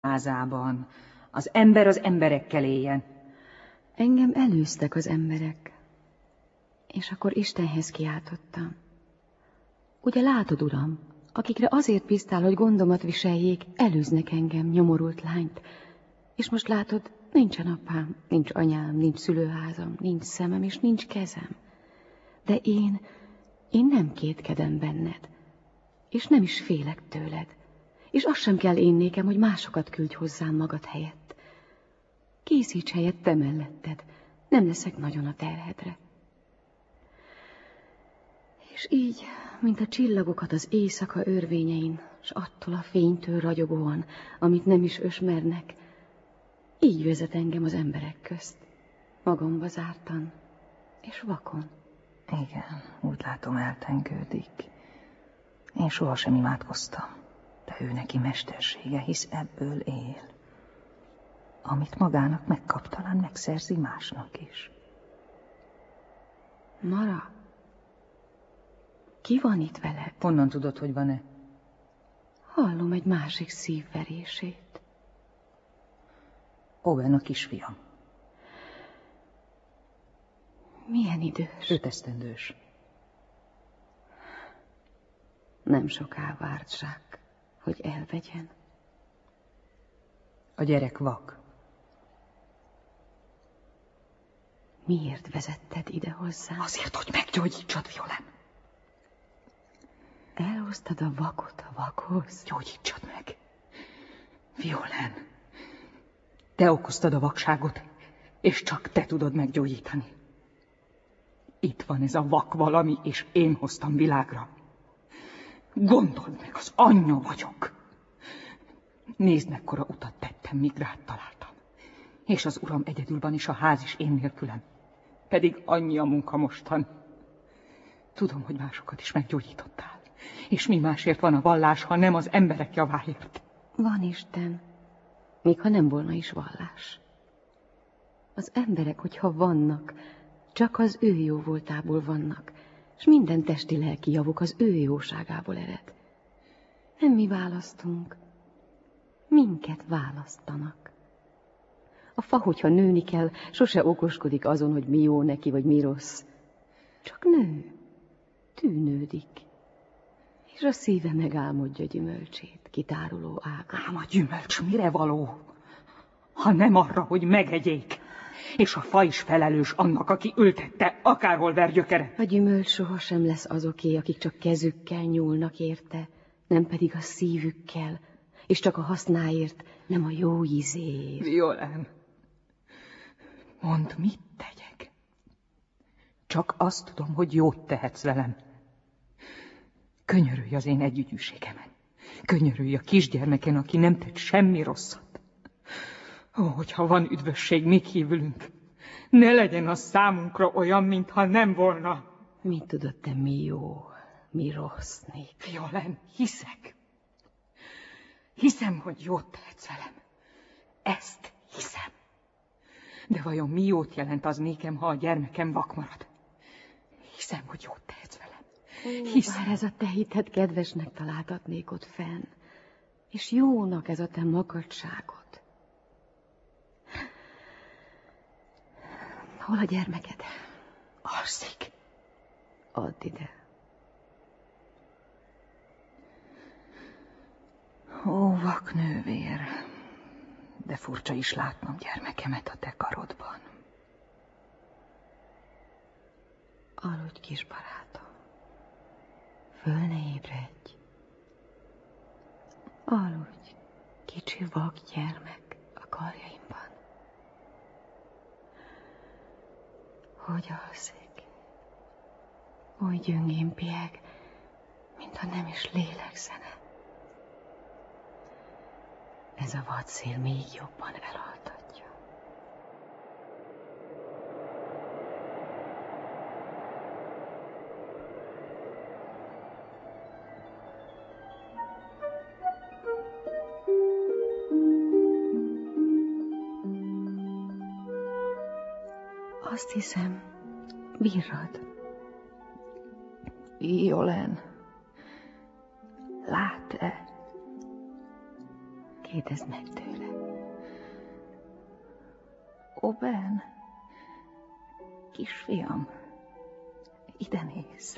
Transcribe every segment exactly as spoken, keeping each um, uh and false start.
házában. Az ember az emberekkel éljen. Engem elűztek az emberek, és akkor Istenhez kiáltottam. Ugye látod, uram, akikre azért bíztál, hogy gondomat viseljék, elűznek engem, nyomorult lányt. És most látod, nincsen apám, nincs anyám, nincs szülőházam, nincs szemem, és nincs kezem. De én, én nem kétkedem benned, és nem is félek tőled. És az sem kell én nékem, hogy másokat küldj hozzám magad helyett. Készíts helyet te melletted, nem leszek nagyon a terhedre. És így, mint a csillagokat az éjszaka örvényein, s attól a fénytől ragyogóan, amit nem is ösmernek, így vezet engem az emberek közt, magamba zártan és vakon. Igen, úgy látom, eltengődik. Én sohasem imádkoztam, de ő neki mestersége, hisz ebből él. Amit magának megkap, talán megszerzi másnak is. Mara, ki van itt veled? Honnan tudod, hogy van-e? Hallom egy másik szívverését. Owen a kisfiam. Milyen idős? Öt esztendős. Nem soká várt Zsák, hogy elvegyen. A gyerek vak. Miért vezetted ide hozzám? Azért, hogy meggyógyítsad, Violán. Elhoztad a vakot a vakhoz? Gyógyítsad meg. Violán, te okoztad a vakságot, és csak te tudod meggyógyítani. Itt van ez a vak valami, és én hoztam világra. Gondold meg, az anyja vagyok. Nézd, mekkora utat tettem, míg rád találtam. És az uram egyedül van, és a ház is én nélkülem. Pedig annyi a munka mostan. Tudom, hogy másokat is meggyógyítottál. És mi másért van a vallás, ha nem az emberek javáért? Van Isten, még ha nem volna is vallás. Az emberek, hogyha vannak, csak az ő jó voltából vannak, és minden testi-lelki javuk az ő jóságából ered. Nem mi választunk, minket választanak. A fa, hogyha nőni kell, sose okoskodik azon, hogy mi jó neki, vagy mi rossz. Csak nő, tűnődik, és a szíve megálmodja gyümölcsét, kitáruló ágat. Ám a gyümölcs mire való, ha nem arra, hogy megegyék, és a fa is felelős annak, aki ültette, akárhol ver gyökere. A gyümölcs sohasem lesz azoké, akik csak kezükkel nyúlnak érte, nem pedig a szívükkel, és csak a hasznáért, nem a jó ízéért. Violán, mondd, mit tegyek? Csak azt tudom, hogy jót tehetsz velem. Könyörülj az én együgyűségemen. Könyörülj a kisgyermeken, aki nem tett semmi rosszat. Ó, hogyha van üdvösség mi kívülünk, ne legyen az számunkra olyan, mintha nem volna. Mit tudod te, mi jó, mi rossz nék? Violán, hiszek. Hiszem, hogy jót tehetsz velem. Ezt hiszem. De vajon mi jót jelent az nékem, ha a gyermekem vak marad? Hiszem, hogy jót tehetsz velem. Hiszem. Bár ez a te hited kedvesnek találtatnék ott fenn, és jónak ez a te makacságod. Hol a gyermeked? Alszik. Add ide. Ó, vaknővér, de furcsa is látnom gyermekemet a te karodban. Aludj, kis barátom. Föl ne ébredj. Aludj, kicsi vak gyermek a karjaimban. Hogy alszik? Oly gyöngén pieg, mintha nem is lélegzene. Ez a vadszél még jobban elaltatja. Azt hiszem, virrad. Violán, lát-e? Kérdezd meg tőle. Ó, Ben, kisfiam, ide nézz.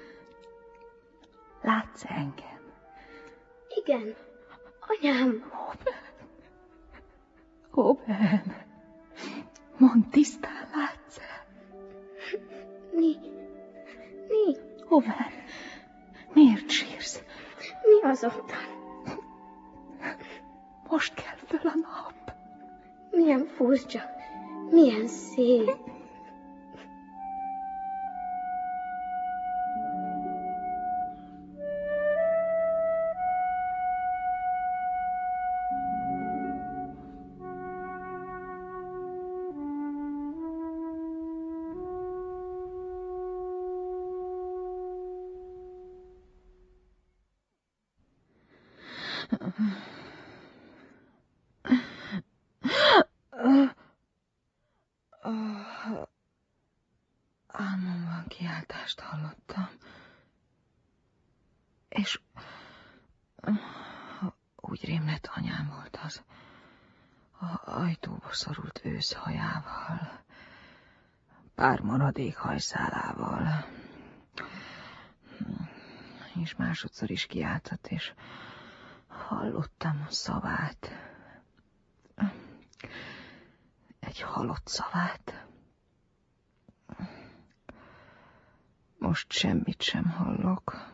Látsz engem? Igen, anyám. Ó, Ben, ó, Ben, mondd, tisztán látsz-e? Mi? Mi? Ó, Ben, miért sírsz? Mi azonban? Most kell föl a nap. Milyen furcsa, milyen szép. Álmomban kiáltást hallottam, és úgy rémlett, anyám volt az, a ajtóba szorult őszhajával, pár maradék hajszálával, és másodszor is kiáltott, és hallottam a szavát, egy halott szavát. Most semmit sem hallok.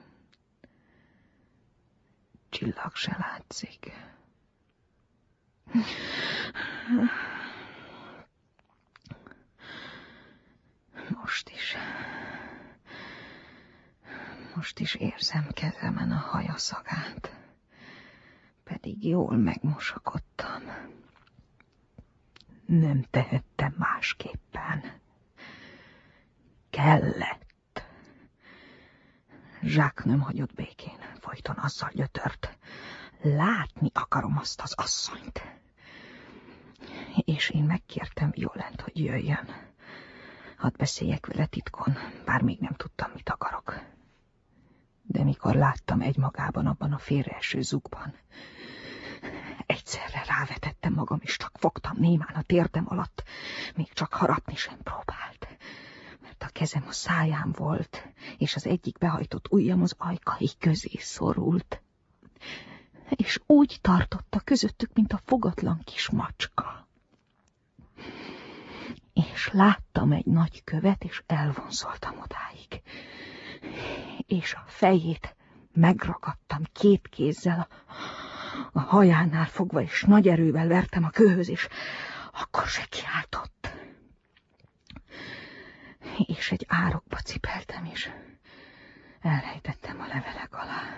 Csillag se látszik. Most is. Most is érzem kezemen a haja szagát. Pedig jól megmosakodtam. Nem tehettem másképpen. Kellett. Zsák nem hagyott békén, folyton azzal gyötört. Látni akarom azt az asszonyt. És én megkértem Violent, hogy jöjjön. Hadd beszéljek vele titkon, bár még nem tudtam, mit akarok. De mikor láttam egymagában abban a félreeső zugban, egyszerre rávetettem magam, és csak fogtam némán a térdem alatt, még csak harapni sem próbált. Mert a kezem a száján volt, és az egyik behajtott ujjam az ajkai közé szorult. És úgy tartotta közöttük, mint a fogatlan kis macska. És láttam egy nagy követ, és elvonszoltam odáig. És a fejét megragadtam két kézzel, a, a hajánál fogva, és nagy erővel vertem a kőhöz, és akkor se kiáltott. És egy árokba cipeltem, és elrejtettem a levelek alá.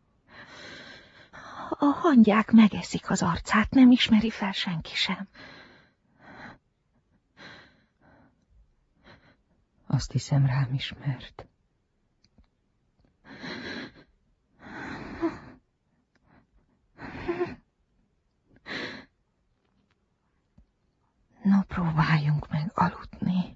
A hangyák megeszik az arcát, nem ismeri fel senki sem. Azt hiszem, rám ismert. No, próbáljunk meg aludni.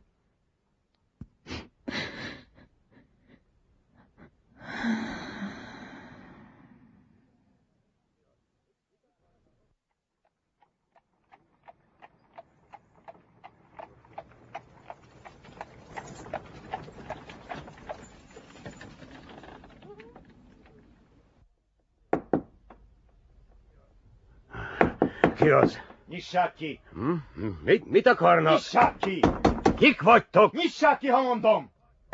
Ki az? Nyissák ki! Hm? Mit, mit akarnak? Nyissák ki! Kik vagytok? Nyissák ki, ha mondom!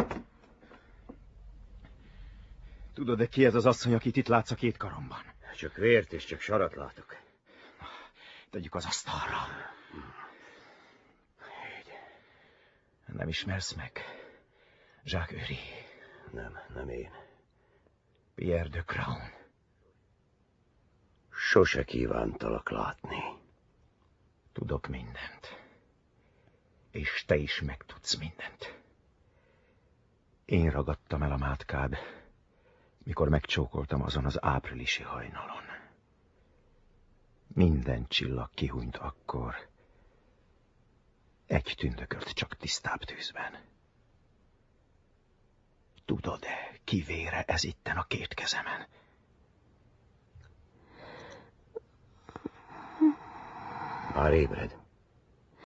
Tudod-e, ki ez az asszony, akit itt látsz a két karomban? Csak vért és csak sarat látok. Tegyük az asztalra. Nem ismersz meg? Jacques Eury. Nem, nem én. Pierre de Crown. Sose kívántalak látni. Tudok mindent. És te is megtudsz mindent. Én ragadtam el a mátkád, mikor megcsókoltam azon az áprilisi hajnalon. Minden csillag kihúnyt akkor. Egy tündökölt csak tisztább tűzben. Tudod-e, ki vére ez itten a két kezemen? Már ébred.